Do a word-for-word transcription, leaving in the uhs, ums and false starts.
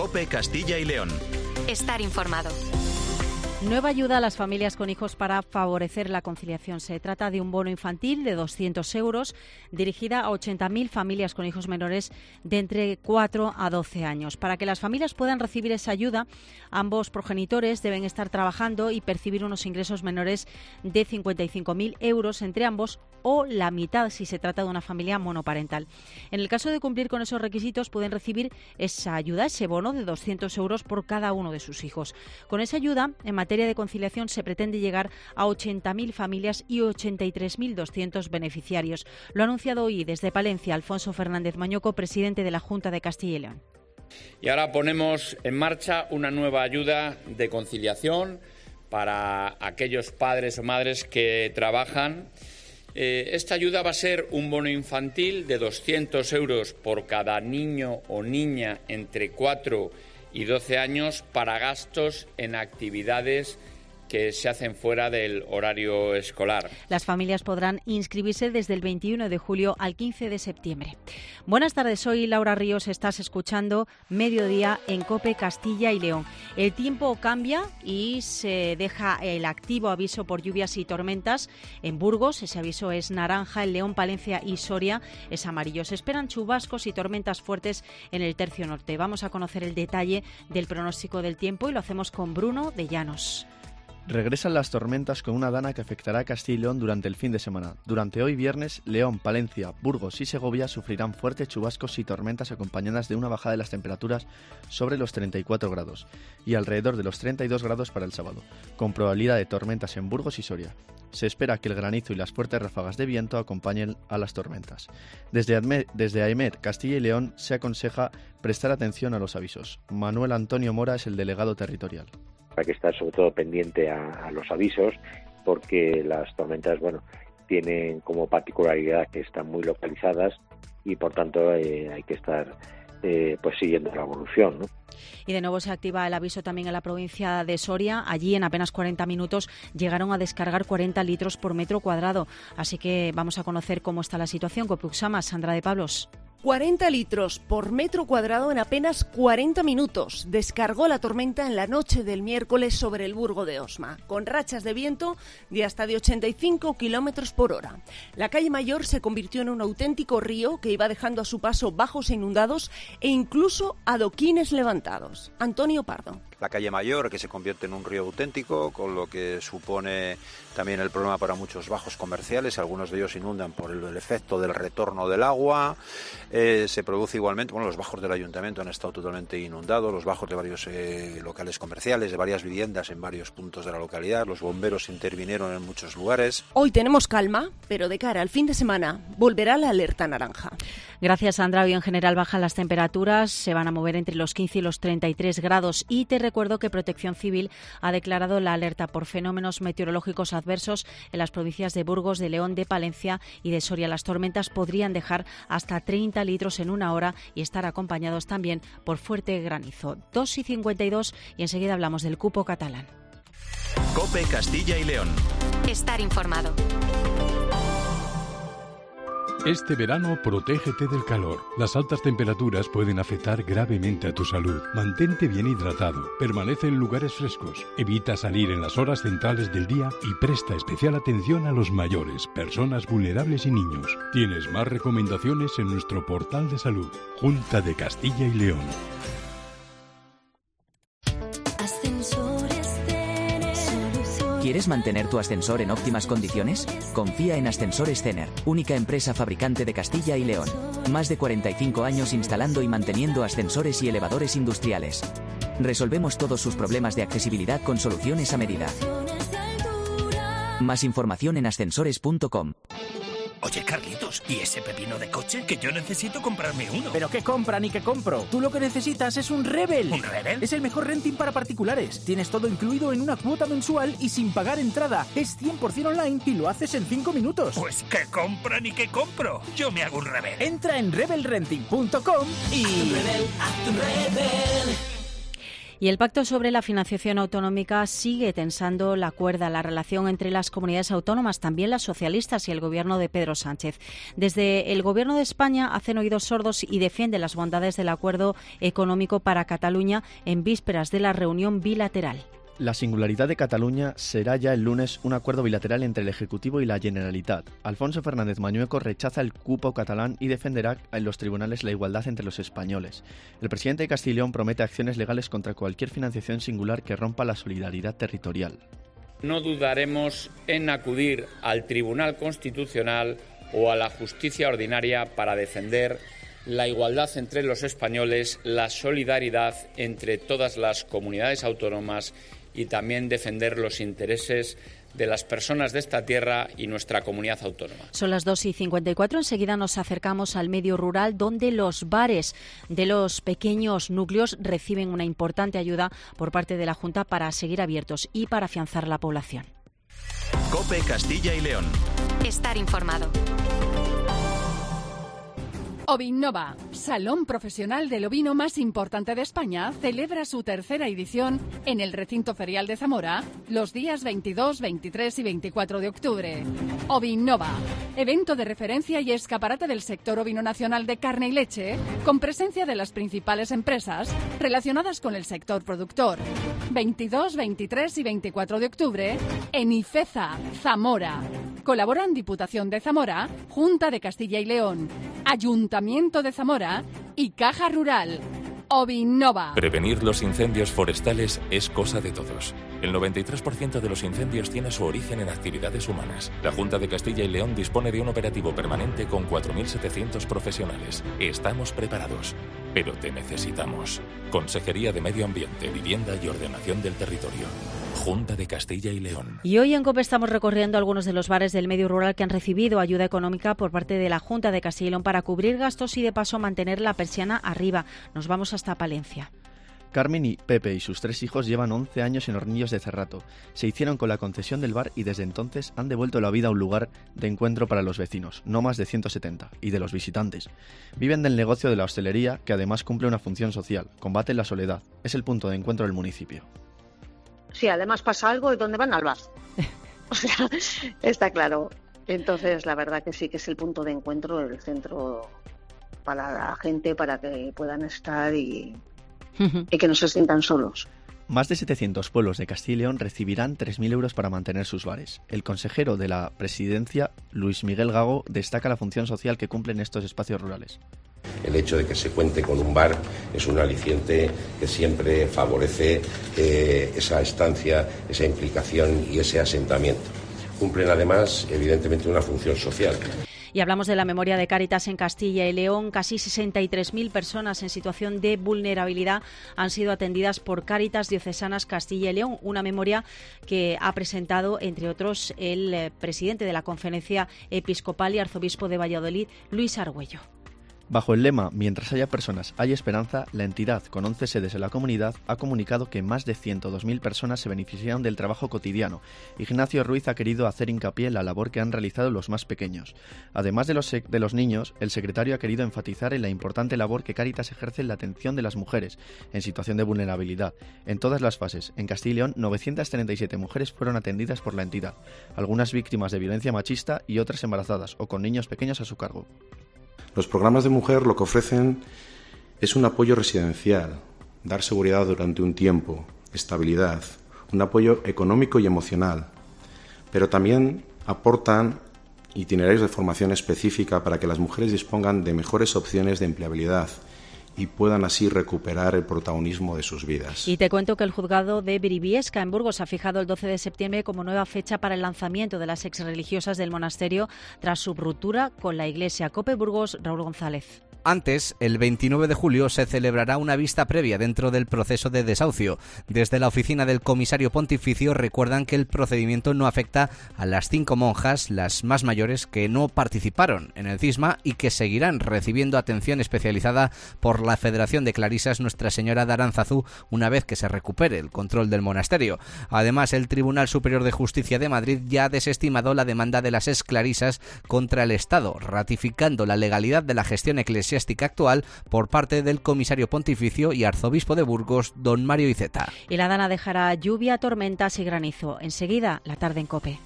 COPE Castilla y León. Estar informado. Nueva ayuda a las familias con hijos para favorecer la conciliación. Se trata de un bono infantil de doscientos euros dirigida a ochenta mil familias con hijos menores de entre cuatro a doce años. Para que las familias puedan recibir esa ayuda, ambos progenitores deben estar trabajando y percibir unos ingresos menores de cincuenta y cinco mil euros entre ambos o la mitad si se trata de una familia monoparental. En el caso de cumplir con esos requisitos, pueden recibir esa ayuda, ese bono de doscientos euros por cada uno de sus hijos. Con esa ayuda, en materia de conciliación, se pretende llegar a ochenta mil familias y ochenta y tres mil doscientos beneficiarios. Lo ha anunciado hoy desde Palencia Alfonso Fernández Mañoco, presidente de la Junta de Castilla y León. Y ahora ponemos en marcha una nueva ayuda de conciliación para aquellos padres o madres que trabajan. Eh, esta ayuda va a ser un bono infantil de doscientos euros por cada niño o niña entre cuatro y doce años para gastos en actividades que se hacen fuera del horario escolar. Las familias podrán inscribirse desde el veintiuno de julio al quince de septiembre. Buenas tardes, soy Laura Ríos, estás escuchando Mediodía en COPE Castilla y León. El tiempo cambia y se deja el activo aviso por lluvias y tormentas en Burgos. Ese aviso es naranja, en León, Palencia y Soria es amarillo. Se esperan chubascos y tormentas fuertes en el tercio norte. Vamos a conocer el detalle del pronóstico del tiempo y lo hacemos con Bruno de Llanos. Regresan las tormentas con una dana que afectará a Castilla y León durante el fin de semana. Durante hoy viernes, León, Palencia, Burgos y Segovia sufrirán fuertes chubascos y tormentas acompañadas de una bajada de las temperaturas sobre los treinta y cuatro grados y alrededor de los treinta y dos grados para el sábado, con probabilidad de tormentas en Burgos y Soria. Se espera que el granizo y las fuertes ráfagas de viento acompañen a las tormentas. Desde, Adme, desde AEMET, Castilla y León, se aconseja prestar atención a los avisos. Manuel Antonio Mora es el delegado territorial. Hay que estar sobre todo pendiente a, a los avisos, porque las tormentas, bueno, tienen como particularidad que están muy localizadas y por tanto eh, hay que estar eh, pues siguiendo la evolución, ¿no? Y de nuevo se activa el aviso también en la provincia de Soria. Allí en apenas cuarenta minutos llegaron a descargar cuarenta litros por metro cuadrado. Así que vamos a conocer cómo está la situación con Puxama, Sandra de Pablos. cuarenta litros por metro cuadrado en apenas cuarenta minutos. Descargó la tormenta en la noche del miércoles sobre el Burgo de Osma, con rachas de viento de hasta de ochenta y cinco kilómetros por hora. La calle Mayor se convirtió en un auténtico río que iba dejando a su paso bajos e inundados e incluso adoquines levantados. Antonio Pardo. La calle Mayor, que se convierte en un río auténtico, con lo que supone también el problema para muchos bajos comerciales. Algunos de ellos inundan por el, el efecto del retorno del agua. Eh, se produce igualmente, bueno, los bajos del ayuntamiento han estado totalmente inundados, los bajos de varios eh, locales comerciales, de varias viviendas en varios puntos de la localidad. Los bomberos intervinieron en muchos lugares. Hoy tenemos calma, pero de cara al fin de semana volverá la alerta naranja. Gracias, Sandra. Hoy en general bajan las temperaturas, se van a mover entre los quince y los treinta y tres grados. Y te recuerdo que Protección Civil ha declarado la alerta por fenómenos meteorológicos adversos en las provincias de Burgos, de León, de Palencia y de Soria. Las tormentas podrían dejar hasta treinta litros en una hora y estar acompañados también por fuerte granizo. dos y cincuenta y dos y enseguida hablamos del cupo catalán. COPE Castilla y León. Estar informado. Este verano, protégete del calor. Las altas temperaturas pueden afectar gravemente a tu salud. Mantente bien hidratado, permanece en lugares frescos, evita salir en las horas centrales del día y presta especial atención a los mayores, personas vulnerables y niños. Tienes más recomendaciones en nuestro portal de salud. Junta de Castilla y León. ¿Quieres mantener tu ascensor en óptimas condiciones? Confía en Ascensores Cener, única empresa fabricante de Castilla y León. Más de cuarenta y cinco años instalando y manteniendo ascensores y elevadores industriales. Resolvemos todos sus problemas de accesibilidad con soluciones a medida. Más información en ascensores punto com. Oye, Carlitos, ¿y ese pepino de coche? Que yo necesito comprarme uno. ¿Pero qué compra ni qué compro? Tú lo que necesitas es un Rebel. ¿Un Rebel? Es el mejor renting para particulares. Tienes todo incluido en una cuota mensual y sin pagar entrada. Es cien por ciento online y lo haces en cinco minutos. Pues ¿qué compra ni qué compro? Yo me hago un Rebel. Entra en rebel renting punto com y... Haz un Rebel, haz un Rebel. Y el pacto sobre la financiación autonómica sigue tensando la cuerda, la relación entre las comunidades autónomas, también las socialistas y el gobierno de Pedro Sánchez. Desde el gobierno de España hacen oídos sordos y defienden las bondades del acuerdo económico para Cataluña en vísperas de la reunión bilateral. La singularidad de Cataluña será ya el lunes un acuerdo bilateral entre el Ejecutivo y la Generalitat. Alfonso Fernández Mañueco rechaza el cupo catalán y defenderá en los tribunales la igualdad entre los españoles. El presidente de Castilla y León promete acciones legales contra cualquier financiación singular que rompa la solidaridad territorial. No dudaremos en acudir al Tribunal Constitucional o a la justicia ordinaria para defender la igualdad entre los españoles, la solidaridad entre todas las comunidades autónomas y también defender los intereses de las personas de esta tierra y nuestra comunidad autónoma. Son las dos y cincuenta y cuatro. Enseguida nos acercamos al medio rural, donde los bares de los pequeños núcleos reciben una importante ayuda por parte de la Junta para seguir abiertos y para afianzar la población. COPE Castilla y León. Estar informado. Ovinnova, salón profesional del ovino más importante de España, celebra su tercera edición en el recinto ferial de Zamora los días veintidós, veintitrés y veinticuatro de octubre. Ovinnova, evento de referencia y escaparate del sector ovino nacional de carne y leche, con presencia de las principales empresas relacionadas con el sector productor. veintidós, veintitrés y veinticuatro de octubre en Ifeza, Zamora. Colaboran Diputación de Zamora, Junta de Castilla y León, Ayuntamiento de Zamora y Caja Rural. Ovinnova. Prevenir los incendios forestales es cosa de todos. El noventa y tres por ciento de los incendios tiene su origen en actividades humanas. La Junta de Castilla y León dispone de un operativo permanente con cuatro mil setecientos profesionales. Estamos preparados, pero te necesitamos. Consejería de Medio Ambiente, Vivienda y Ordenación del Territorio. Junta de Castilla y León. Y hoy en COPE estamos recorriendo algunos de los bares del medio rural que han recibido ayuda económica por parte de la Junta de Castilla y León para cubrir gastos y de paso mantener la persiana arriba. Nos vamos hasta Palencia. Carmen y Pepe y sus tres hijos llevan once años en Hornillos de Cerrato. Se hicieron con la concesión del bar y desde entonces han devuelto la vida a un lugar de encuentro para los vecinos, no más de ciento setenta, y de los visitantes. Viven del negocio de la hostelería, que además cumple una función social, combate la soledad. Es el punto de encuentro del municipio. Sí, además pasa algo y donde van al bar. O sea, está claro. Entonces, la verdad que sí que es el punto de encuentro, el centro para la gente, para que puedan estar y... y que no se sientan solos. Más de setecientos pueblos de Castilla y León recibirán tres mil euros para mantener sus bares. El consejero de la presidencia, Luis Miguel Gago, destaca la función social que cumplen estos espacios rurales. El hecho de que se cuente con un bar es un aliciente que siempre favorece eh, esa estancia, esa implicación y ese asentamiento. Cumplen además, evidentemente, una función social. Y hablamos de la memoria de Cáritas en Castilla y León. Casi sesenta y tres mil personas en situación de vulnerabilidad han sido atendidas por Cáritas Diocesanas Castilla y León. Una memoria que ha presentado, entre otros, el eh, presidente de la Conferencia Episcopal y arzobispo de Valladolid, Luis Argüello. Bajo el lema «Mientras haya personas, hay esperanza», la entidad, con once sedes en la comunidad, ha comunicado que más de ciento dos mil personas se beneficiaron del trabajo cotidiano. Ignacio Ruiz ha querido hacer hincapié en la labor que han realizado los más pequeños. Además de los, de los niños, el secretario ha querido enfatizar en la importante labor que Cáritas ejerce en la atención de las mujeres en situación de vulnerabilidad. En todas las fases, en Castilla y León, novecientas treinta y siete mujeres fueron atendidas por la entidad, algunas víctimas de violencia machista y otras embarazadas o con niños pequeños a su cargo. Los programas de mujer lo que ofrecen es un apoyo residencial, dar seguridad durante un tiempo, estabilidad, un apoyo económico y emocional, pero también aportan itinerarios de formación específica para que las mujeres dispongan de mejores opciones de empleabilidad y puedan así recuperar el protagonismo de sus vidas. Y te cuento que el juzgado de Briviesca, en Burgos, ha fijado el doce de septiembre como nueva fecha para el lanzamiento de las exreligiosas del monasterio tras su ruptura con la Iglesia. COPE Burgos, Raúl González. Antes, el veintinueve de julio, se celebrará una vista previa dentro del proceso de desahucio. Desde la oficina del comisario pontificio recuerdan que el procedimiento no afecta a las cinco monjas, las más mayores, que no participaron en el cisma y que seguirán recibiendo atención especializada por la Federación de Clarisas Nuestra Señora de Aránzazu una vez que se recupere el control del monasterio. Además, el Tribunal Superior de Justicia de Madrid ya ha desestimado la demanda de las exclarisas contra el Estado, ratificando la legalidad de la gestión eclesiástica eclesiástica actual por parte del comisario pontificio y arzobispo de Burgos, don Mario Iceta. Y la Dana dejará lluvia, tormentas y granizo. Enseguida, la tarde en COPE.